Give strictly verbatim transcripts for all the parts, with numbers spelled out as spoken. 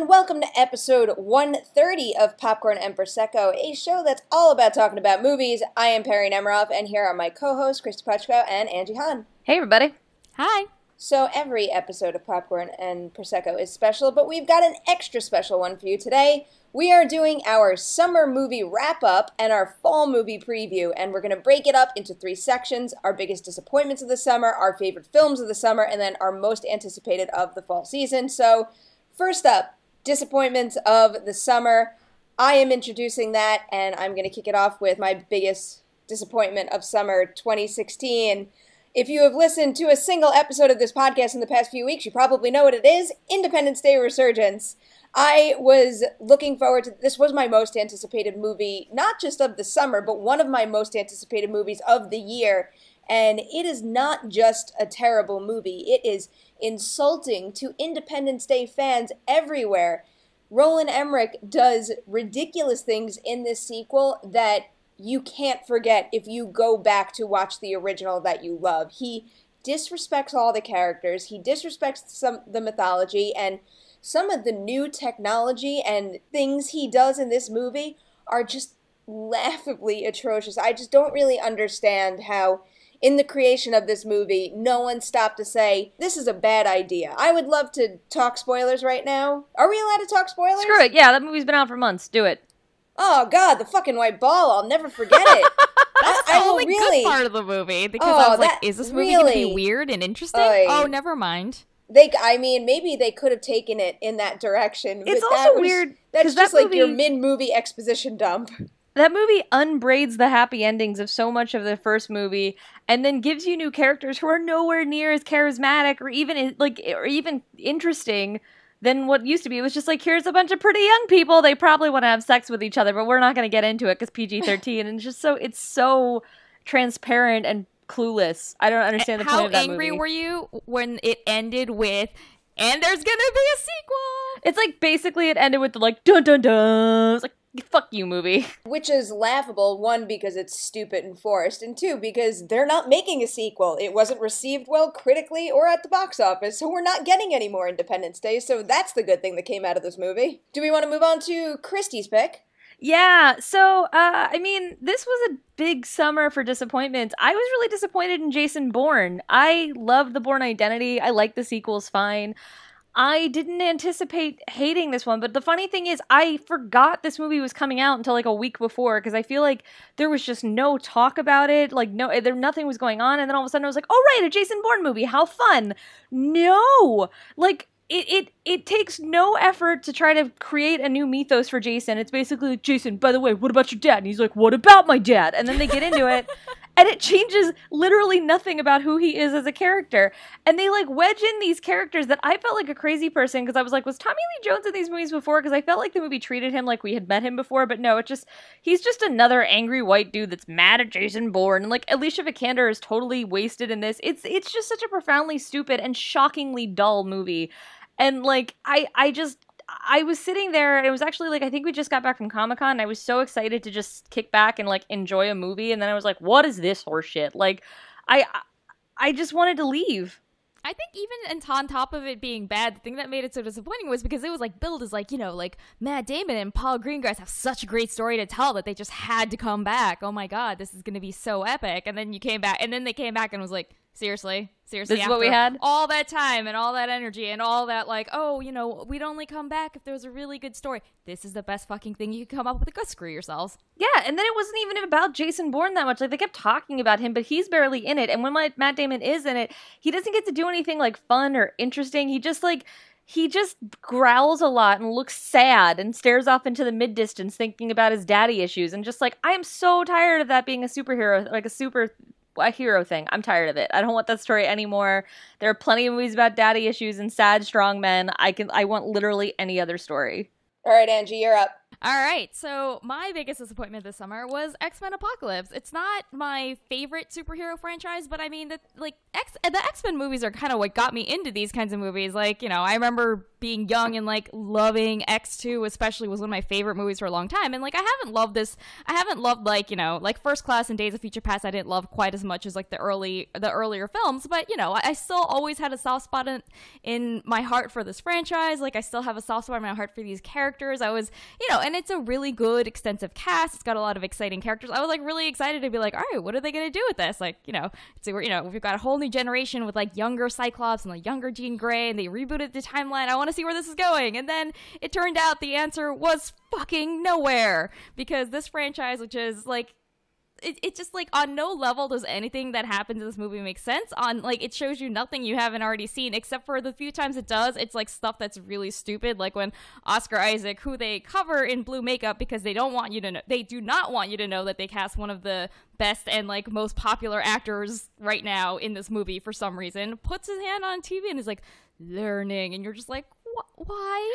and welcome to episode one thirty of Popcorn and Prosecco, a show that's all about talking about movies. I am Perry Nemiroff, and here are my co-hosts, Christy Puchko and Angie Hahn. Hey, everybody. Hi. So every episode of Popcorn and Prosecco is special, but we've got an extra special one for you today. We are doing our summer movie wrap-up and our fall movie preview, and we're going to break it up into three sections: our biggest disappointments of the summer, our favorite films of the summer, and then our most anticipated of the fall season. So first up, disappointments of the summer. I am introducing that, and I'm going to kick it off with my biggest disappointment of summer twenty sixteen. If you have listened to a single episode of this podcast in the past few weeks, you probably know what it is: Independence Day Resurgence. I was looking forward to, this was my most anticipated movie, not just of the summer, but one of my most anticipated movies of the year. And it is not just a terrible movie. It is insulting to Independence Day fans everywhere. Roland Emmerich does ridiculous things in this sequel that you can't forget if you go back to watch the original that you love. He disrespects all the characters. He disrespects some the mythology, and some of the new technology and things he does in this movie are just laughably atrocious. I just don't really understand how, in the creation of this movie, no one stopped to say, this is a bad idea. I would love to talk spoilers right now. Are we allowed to talk spoilers? Screw it. Yeah, that movie's been out for months. Do it. Oh, God, the fucking white ball. I'll never forget it. That's I, the I only really, good part of the movie, because oh, I was like, that, is this movie really, going to be weird and interesting? Oy. Oh, never mind. They, I mean, maybe they could have taken it in that direction. It's but also that was, weird. That's that just like movie, your mid-movie exposition dump. That movie unbraids the happy endings of so much of the first movie, and then gives you new characters who are nowhere near as charismatic or even like or even interesting than what used to be. It was just like, here's a bunch of pretty young people. They probably want to have sex with each other, but we're not going to get into it because P G thirteen. And it's just so it's so transparent and clueless. I don't understand the How point of that movie. How angry were you when it ended with, and there's gonna be a sequel? It's like basically it ended with the like dun dun dun. It's like, fuck you, movie. Which is laughable, one, because it's stupid and forced, and two, because they're not making a sequel. It wasn't received well critically or at the box office, so we're not getting any more Independence Day, so that's the good thing that came out of this movie. Do we want to move on to Christy's pick? Yeah, so, uh, I mean, this was a big summer for disappointments. I was really disappointed in Jason Bourne. I loved The Bourne Identity. I like the sequels fine. I didn't anticipate hating this one, but the funny thing is I forgot this movie was coming out until like a week before, because I feel like there was just no talk about it, like no, there nothing was going on, and then all of a sudden I was like, oh right, a Jason Bourne movie, how fun. No! Like, It, it it takes no effort to try to create a new mythos for Jason. It's basically like, Jason, by the way, what about your dad? And he's like, what about my dad? And then they get into it, and it changes literally nothing about who he is as a character. And they like wedge in these characters that I felt like a crazy person, because I was like, was Tommy Lee Jones in these movies before? Because I felt like the movie treated him like we had met him before, but no, it just, he's just another angry white dude that's mad at Jason Bourne. And like Alicia Vikander is totally wasted in this. It's it's just such a profoundly stupid and shockingly dull movie. And, like, I, I just, I was sitting there, and it was actually, like, I think we just got back from Comic-Con, and I was so excited to just kick back and, like, enjoy a movie, and then I was like, what is this horseshit? Like, I, I just wanted to leave. I think even on top of it being bad, the thing that made it so disappointing was because it was like billed as like, you know, like Matt Damon and Paul Greengrass have such a great story to tell that they just had to come back. Oh my God, this is going to be so epic. And then you came back, and then they came back and was like, seriously, seriously, this is what we had? All that time and all that energy and all that, like, oh, you know, we'd only come back if there was a really good story. This is the best fucking thing you could come up with. Go screw yourselves. Yeah, and then it wasn't even about Jason Bourne that much. Like, they kept talking about him, but he's barely in it. And when my, Matt Damon is in it, he doesn't get to do anything, like, fun or interesting. He just, like, he just growls a lot and looks sad and stares off into the mid-distance thinking about his daddy issues. And just, like, I am so tired of that being a superhero, like a super... a hero thing. I'm tired of it. I don't want that story anymore. There are plenty of movies about daddy issues and sad, strong men. I can. I want literally any other story. All right, Angie, you're up. All right, so my biggest disappointment this summer was X-Men Apocalypse. It's not my favorite superhero franchise, but I mean, the, like, X, the X-Men movies are kind of what got me into these kinds of movies. Like, you know, I remember being young and like loving X two especially was one of my favorite movies for a long time. And like I haven't loved this I haven't loved like, you know, like First Class and Days of Future Past I didn't love quite as much as like the early the earlier films, but you know, I, I still always had a soft spot in, in my heart for this franchise. Like I still have a soft spot in my heart for these characters. I was, you know, and it's a really good extensive cast. It's got a lot of exciting characters. I was like really excited to be like, all right, what are they going to do with this? Like, you know, so we're, you know, we've got a whole new generation with like younger Cyclops and like younger Jean Grey, and they rebooted the timeline. I want to see where this is going. And then it turned out the answer was fucking nowhere, because this franchise, which is like, it, it just like on no level does anything that happens in this movie make sense. On like it shows you nothing you haven't already seen, except for the few times it does, it's like stuff that's really stupid, like when Oscar Isaac, who they cover in blue makeup because they don't want you to know, they do not want you to know that they cast one of the best and like most popular actors right now in this movie for some reason, puts his hand on T V and is like learning, and you're just like, wh- why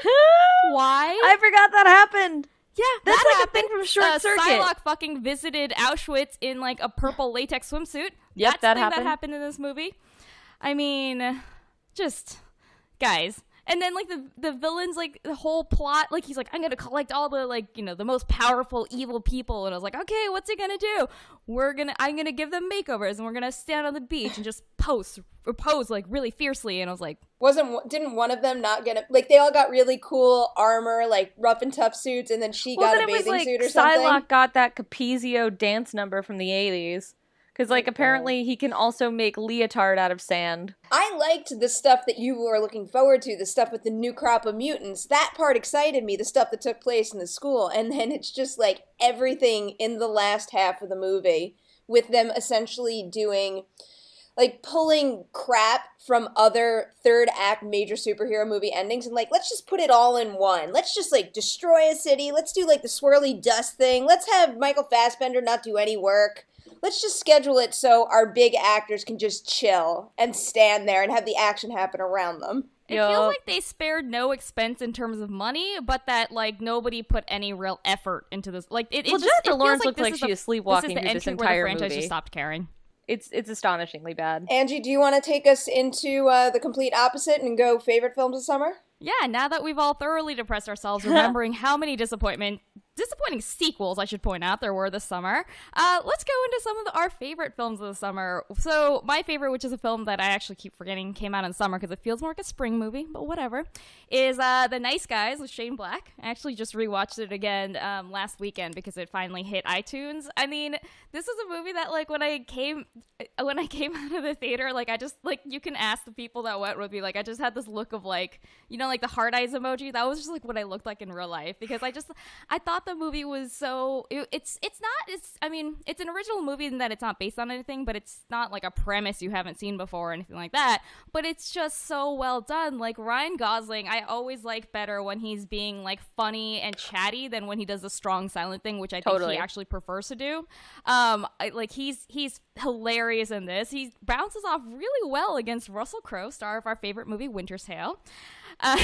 why I forgot that happened. Yeah, that's that like happened. a thing from Short uh, Circuit. Psylocke fucking visited Auschwitz in like a purple latex swimsuit. Yep, That's that the thing happened. that happened in this movie. I mean, just guys. And then like the the villains, like the whole plot, like he's like, I'm gonna collect all the like, you know, the most powerful evil people, and I was like, okay, what's he gonna do? We're gonna I'm gonna give them makeovers, and we're gonna stand on the beach and just pose or pose like really fiercely. And I was like, Wasn't didn't one of them not get a, like they all got really cool armor, like rough and tough suits, and then she Well, got then a it was bathing like suit or something? Psylocke got that Capizio dance number from the eighties. Because, like, apparently he can also make leotard out of sand. I liked the stuff that you were looking forward to, the stuff with the new crop of mutants. That part excited me, the stuff that took place in the school. And then it's just, like, everything in the last half of the movie with them essentially doing, like, pulling crap from other third act major superhero movie endings and, like, let's just put it all in one. Let's just, like, destroy a city. Let's do, like, the swirly dust thing. Let's have Michael Fassbender not do any work. Let's just schedule it so our big actors can just chill and stand there and have the action happen around them. it Yup. feels like they spared no expense in terms of money, but that like nobody put any real effort into this. Like it, it Well, just, Jennifer it feels Lawrence like looked this like is she the- was sleepwalking this is the through this entry entire where the franchise movie. just stopped caring. It's it's astonishingly bad. Angie, do you want to take us into uh, the complete opposite and go favorite films of summer? Yeah, now that we've all thoroughly depressed ourselves, remembering how many disappointment, disappointing sequels, I should point out, there were this summer, uh, let's go into some of the, our favorite films of the summer. So, my favorite, which is a film that I actually keep forgetting came out in summer because it feels more like a spring movie, but whatever, is uh, The Nice Guys with Shane Black. I actually just rewatched it again um, last weekend because it finally hit iTunes. I mean, this is a movie that, like, when I came, when I came out of the theater, like, I just, like, you can ask the people that went with me, like, I just had this look of, like, you know, like the heart eyes emoji. That was just like what I looked like in real life, because I just I thought the movie was so it, it's it's not it's I mean it's an original movie in that it's not based on anything, but it's not like a premise you haven't seen before or anything like that, but it's just so well done. Like Ryan Gosling, I always like better when he's being like funny and chatty than when he does the strong silent thing, which I think Totally. he actually prefers to do. um I, like he's he's hilarious in this. He bounces off really well against Russell Crowe, star of our favorite movie Winter's Tale. Uh,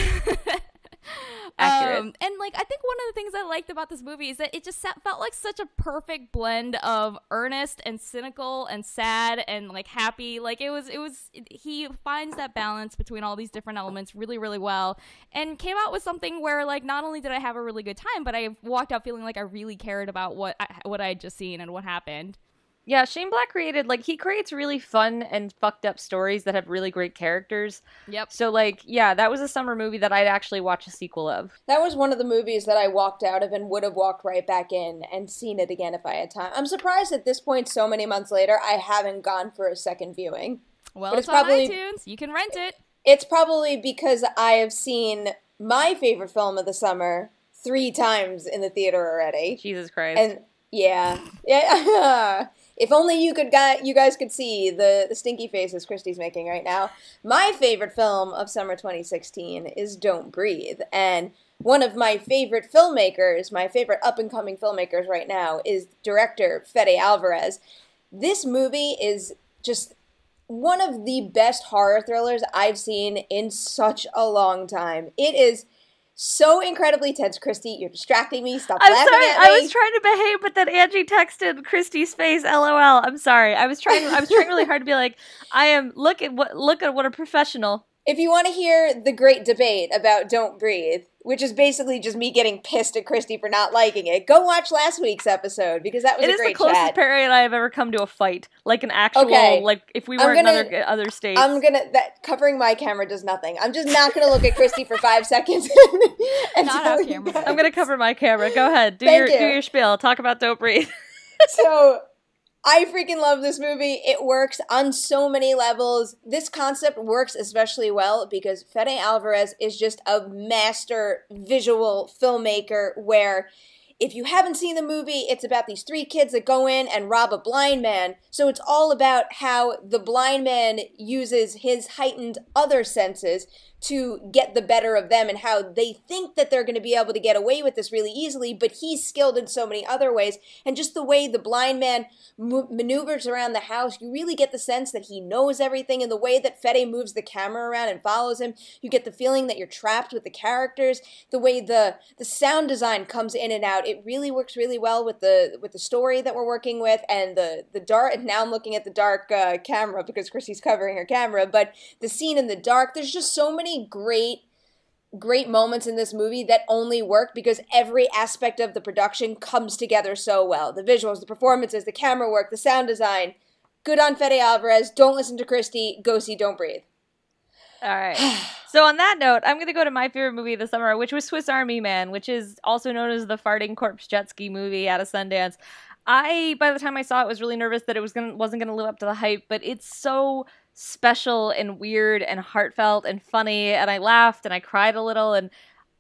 Accurate. Um, and like I think one of the things I liked about this movie is that it just sa- felt like such a perfect blend of earnest and cynical and sad and like happy. Like it was, it was. He finds that balance between all these different elements really, really well, and came out with something where like not only did I have a really good time, but I walked out feeling like I really cared about what I, what I had just seen and what happened. Yeah, Shane Black created, like, he creates really fun and fucked up stories that have really great characters. Yep. So, like, yeah, that was a summer movie that I'd actually watch a sequel of. That was one of the movies that I walked out of and would have walked right back in and seen it again if I had time. I'm surprised at this point, so many months later, I haven't gone for a second viewing. Well, But it's, it's probably- on iTunes. You can rent it. It's probably because I have seen my favorite film of the summer three times in the theater already. Jesus Christ. And yeah, yeah. If only you could, got you guys could see the, the stinky faces Christy's making right now. My favorite film of summer twenty sixteen is Don't Breathe, and one of my favorite filmmakers, my favorite up and coming filmmakers right now, is director Fede Alvarez. This movie is just one of the best horror thrillers I've seen in such a long time. It is so incredibly tense. Christy, you're distracting me. Stop I'm laughing sorry, at me. I was trying to behave, but then Angie texted Christy's face, LOL. I'm sorry. I was trying I was trying really hard to be like, I am look at what look at what a professional. If you want to hear the great debate about Don't Breathe, which is basically just me getting pissed at Christy for not liking it, go watch last week's episode because that was it a is great the closest chat. Perry and I have ever come to a fight, like an actual, Okay. like if we I'm were in gonna- other other states. I'm gonna that covering my camera does nothing. I'm just not gonna look at Christy for five seconds. and Not tell off you camera. guys. I'm gonna cover my camera. Go ahead, do Thank your you. do your spiel. Talk about Don't Breathe. So I freaking love this movie. It works on so many levels. This concept works especially well because Fede Alvarez is just a master visual filmmaker where if you haven't seen the movie, it's about these three kids that go in and rob a blind man. So it's all about how the blind man uses his heightened other senses to get the better of them and how they think that they're going to be able to get away with this really easily, but he's skilled in so many other ways. And just the way the blind man m- maneuvers around the house, you really get the sense that he knows everything. And the way that Fede moves the camera around and follows him, you get the feeling that you're trapped with the characters. The way the the sound design comes in and out, it really works really well with the with the story that we're working with and the the dark. And now I'm looking at the dark uh, camera because Chrissy's covering her camera, but the scene in the dark, there's just so many great great moments in this movie that only work because every aspect of the production comes together so well. The visuals, the performances, the camera work, the sound design. Good on Fede Alvarez. Don't listen to Christy. Go see Don't Breathe. All right. So on that note, I'm going to go to my favorite movie of the summer, which was Swiss Army Man, which is also known as the farting corpse jet ski movie out of Sundance. I, by the time I saw it, was really nervous that it was gonna, wasn't going to live up to the hype, but it's so special and weird and heartfelt and funny, and I laughed and I cried a little, and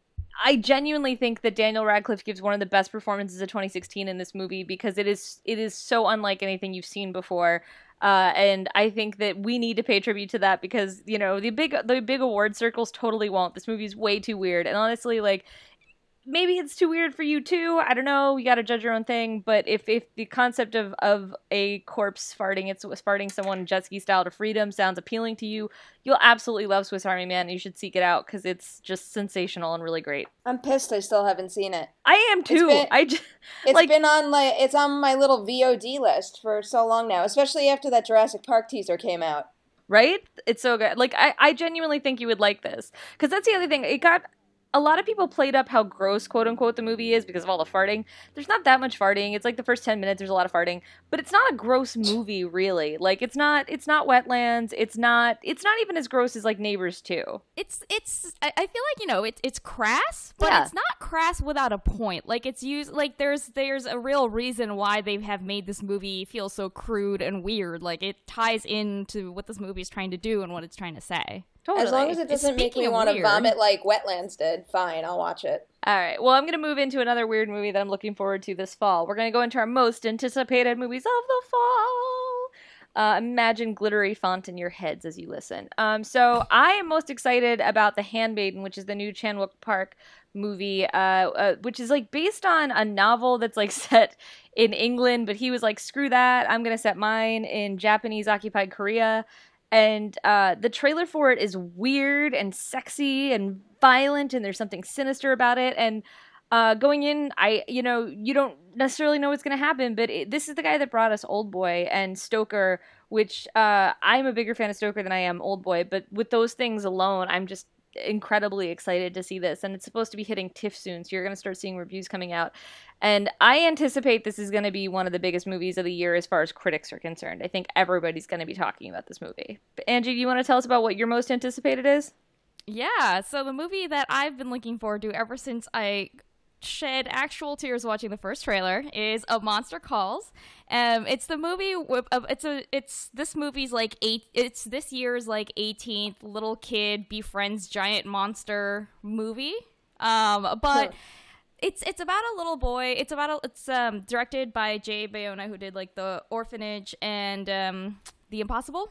I genuinely think that Daniel Radcliffe gives one of the best performances of twenty sixteen in this movie because it is it is so unlike anything you've seen before. Uh, and I think that we need to pay tribute to that because, you know, the big the big award circles totally won't. This movie's way too weird. And honestly, like, maybe it's too weird for you too. I don't know. You got to judge your own thing. But if, if the concept of, of a corpse farting, it's farting someone jet ski style to freedom sounds appealing to you, you'll absolutely love Swiss Army Man. And you should seek it out because it's just sensational and really great. I'm pissed I still haven't seen it. I am too. been- I just, It's like, been on like it's on my little V O D list for so long now, especially after that Jurassic Park teaser came out. right? It's so good. Like, I, I genuinely think you would like this. Because that's the other thing. It got... A lot of people played up how gross, quote-unquote, the movie is because of all the farting. There's not that much farting. It's like the first ten minutes, there's a lot of farting. But it's not a gross movie, really. Like, it's not It's not Wetlands. It's not It's not even as gross as, like, Neighbors two. It's it's I, I feel like, you know, it's it's crass, but Yeah. it's not crass without a point. Like it's used like there's there's a real reason why they have made this movie feel so crude and weird. Like it ties into what this movie is trying to do and what it's trying to say. Totally. As long as it doesn't make Speaking me of want to weird- vomit like Wetlands did, fine, I'll watch it. All right. Well, I'm going to move into another weird movie that I'm looking forward to this fall. We're going to go into our most anticipated movies of the fall. Uh, imagine glittery font in your heads as you listen. Um, so I am most excited about The Handmaiden, which is the new Chan Wook Park movie, uh, uh, which is like based on a novel that's like set in England, but he was like, screw that. I'm going to set mine in Japanese occupied Korea. And uh, the trailer for it is weird and sexy and violent, and there's something sinister about it. And uh, going in, I you know you don't necessarily know what's going to happen, but it, this is the guy that brought us Old Boy and Stoker, which uh, I'm a bigger fan of Stoker than I am Old Boy. But with those things alone, I'm just incredibly excited to see this, and it's supposed to be hitting TIFF soon, so you're going to start seeing reviews coming out, and I anticipate this is going to be one of the biggest movies of the year as far as critics are concerned. I think everybody's going to be talking about this movie. But Angie, do you want to tell us about what your most anticipated is? Yeah, so the movie that I've been looking forward to ever since I shed actual tears watching the first trailer is A Monster Calls. Um, it's the movie. With, uh, it's a. It's this movie's like eight. It's this year's like eighteenth little kid befriends giant monster movie. Um, but. Huh. It's it's about a little boy. It's about a, it's um directed by Jay Bayona, who did like The Orphanage and um The Impossible.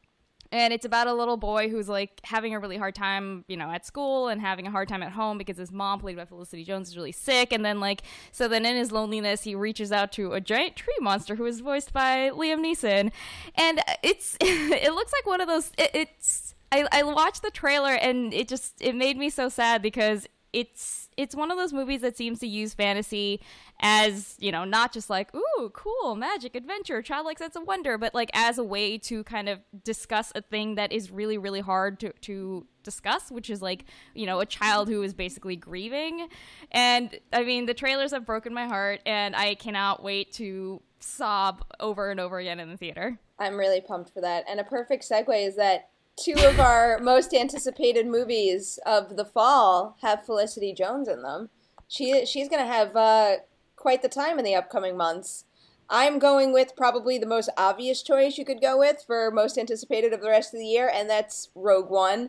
And it's about a little boy who's like having a really hard time, you know, at school and having a hard time at home because his mom, played by Felicity Jones, is really sick. And then like, so then in his loneliness, he reaches out to a giant tree monster who is voiced by Liam Neeson. And it's, it looks like one of those, it, it's, I, I watched the trailer and it just, it made me so sad because it's it's one of those movies that seems to use fantasy as, you know, not just like, ooh, cool, magic, adventure, childlike sense of wonder, but like as a way to kind of discuss a thing that is really, really hard to, to discuss, which is like, you know, a child who is basically grieving. And I mean, the trailers have broken my heart, and I cannot wait to sob over and over again in the theater. I'm really pumped for that. And a perfect segue is that two of our most anticipated movies of the fall have Felicity Jones in them. She she's going to have uh, quite the time in the upcoming months. I'm going with probably the most obvious choice you could go with for most anticipated of the rest of the year, and that's Rogue One.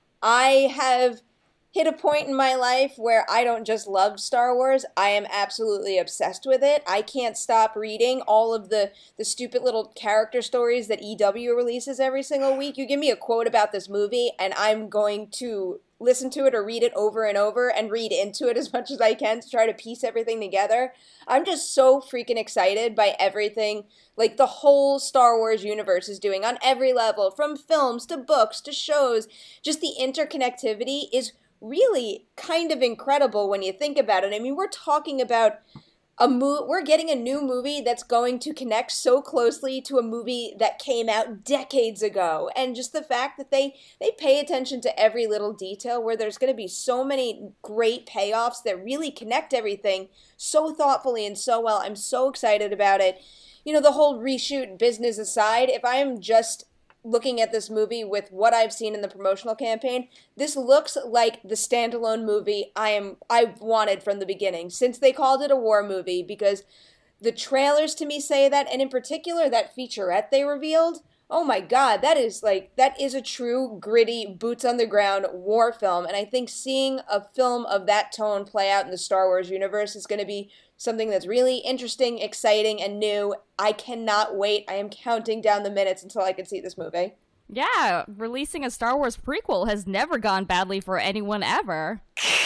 I have hit a point in my life where I don't just love Star Wars, I am absolutely obsessed with it. I can't stop reading all of the, the stupid little character stories that E W releases every single week. You give me a quote about this movie, and I'm going to listen to it or read it over and over and read into it as much as I can to try to piece everything together. I'm just so freaking excited by everything, like the whole Star Wars universe is doing on every level, from films to books to shows. Just the interconnectivity is really kind of incredible when you think about it. I mean, we're talking about a mo- we're getting a new movie that's going to connect so closely to a movie that came out decades ago. And just the fact that they, they pay attention to every little detail, where there's going to be so many great payoffs that really connect everything so thoughtfully and so well. I'm so excited about it. You know, the whole reshoot business aside, if I am just looking at this movie with what I've seen in the promotional campaign, this looks like the standalone movie I am I've wanted from the beginning, since they called it a war movie, because the trailers to me say that, and in particular that featurette they revealed, oh my god, that is like that is a true gritty boots on the ground war film. And I think seeing a film of that tone play out in the Star Wars universe is going to be something that's really interesting, exciting, and new. I cannot wait. I am counting down the minutes until I can see this movie. Yeah, releasing a Star Wars prequel has never gone badly for anyone ever.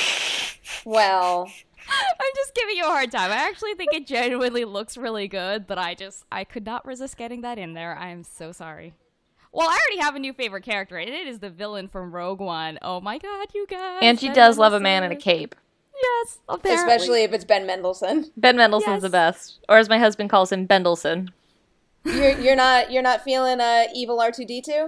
Well, I'm just giving you a hard time. I actually think it genuinely looks really good, but I just, I could not resist getting that in there. I am so sorry. Well, I already have a new favorite character, and it is the villain from Rogue One. Oh my god, you guys. And she does love a man in a cape. Yes, apparently. Especially if it's Ben Mendelsohn. Ben Mendelsohn's Yes. the best. Or as my husband calls him, Bendelson. You're you're not you're not feeling uh, evil R two D two?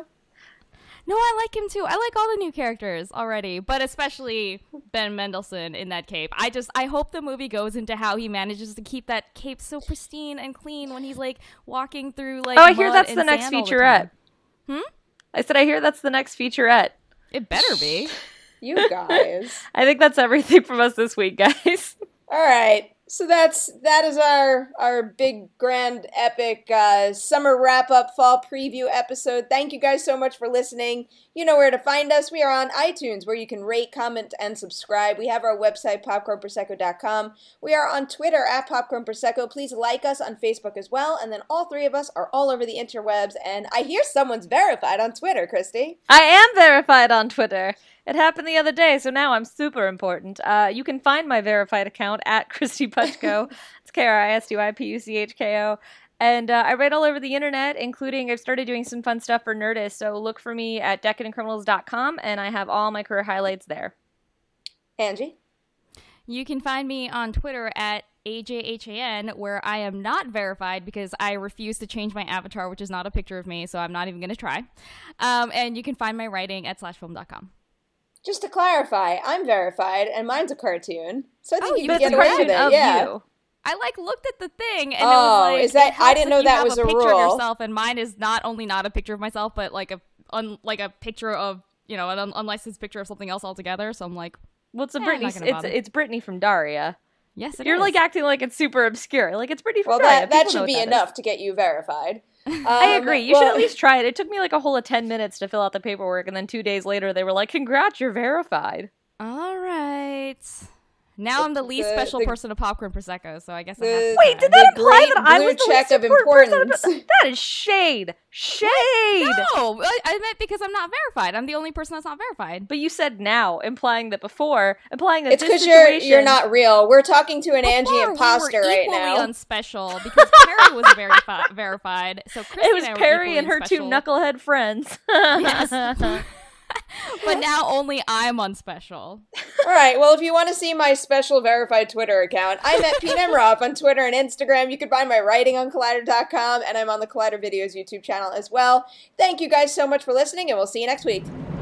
No, I like him too. I like all the new characters already, but especially Ben Mendelsohn in that cape. I just, I hope the movie goes into how he manages to keep that cape so pristine and clean when he's like walking through like. Oh, I hear mud that's and the next sand all the featurette. time. Hmm? I said I hear that's the next featurette. It better be. You guys. I think that's everything from us this week, guys. All right. So that's that is our our big grand epic uh, summer wrap up fall preview episode. Thank you guys so much for listening. You know where to find us. We are on iTunes, where you can rate, comment, and subscribe. We have our website popcorn prosecco dot com. We are on Twitter at popcorn prosecco. Please like us on Facebook as well. And then all three of us are all over the interwebs. And I hear someone's verified on Twitter, Christy. I am verified on Twitter. It happened the other day, so now I'm super important. Uh, you can find my verified account at Christy Puchko. It's K R I S T Y P U C H K O. And uh, I write all over the internet, including I've started doing some fun stuff for Nerdist. So look for me at decadent criminals dot com, and I have all my career highlights there. Angie? You can find me on Twitter at A J H A N, where I am not verified because I refuse to change my avatar, which is not a picture of me, so I'm not even going to try. Um, and you can find my writing at slash film dot com. Just to clarify, I'm verified, and mine's a cartoon. So I think Oh, you but can It's get a away with cartoon it. of Yeah. you. I like looked at the thing and Oh, it was like is that- it helps I didn't if know you that have was a picture rule. of yourself, and mine is not only not a picture of myself, but like a un, like a picture of, you know, an un- unlicensed picture of something else altogether. So I'm like, Well, it's a Eh, I'm not Britney. gonna It's bother. it's Britney from Daria. yes, it You're is. like acting like it's super obscure. Like it's Britney from Well, Daria. that, that People know should what be that is. enough to get you verified. I Um, agree. You well- should at least try it. It took me like a whole of ten minutes to fill out the paperwork, and then two days later they were like, "Congrats, you're verified." All right. Now I'm the least the- special the- person to Popcorn Prosecco, so I guess I the- have to Wait, try. did that The imply great that I blue was the check least of important person? importance. That is shade. Shade. No, I, I meant because I'm not verified. I'm the only person that's not verified. But you said now, implying that before, implying that It's this because you're situation... you're not real. We're talking to an Angie Before, imposter we were right equally now. unspecial because Perry was verifi- verified. So Christy It was and I were Perry equally and her unspecial. two knucklehead friends. Yes. But now only I'm on special. All right, well, if you want to see my special verified Twitter account, I'm at P Nemrov on Twitter and Instagram. You can find my writing on Collider dot com, and I'm on the Collider Videos YouTube channel as well. Thank you guys so much for listening, and we'll see you next week.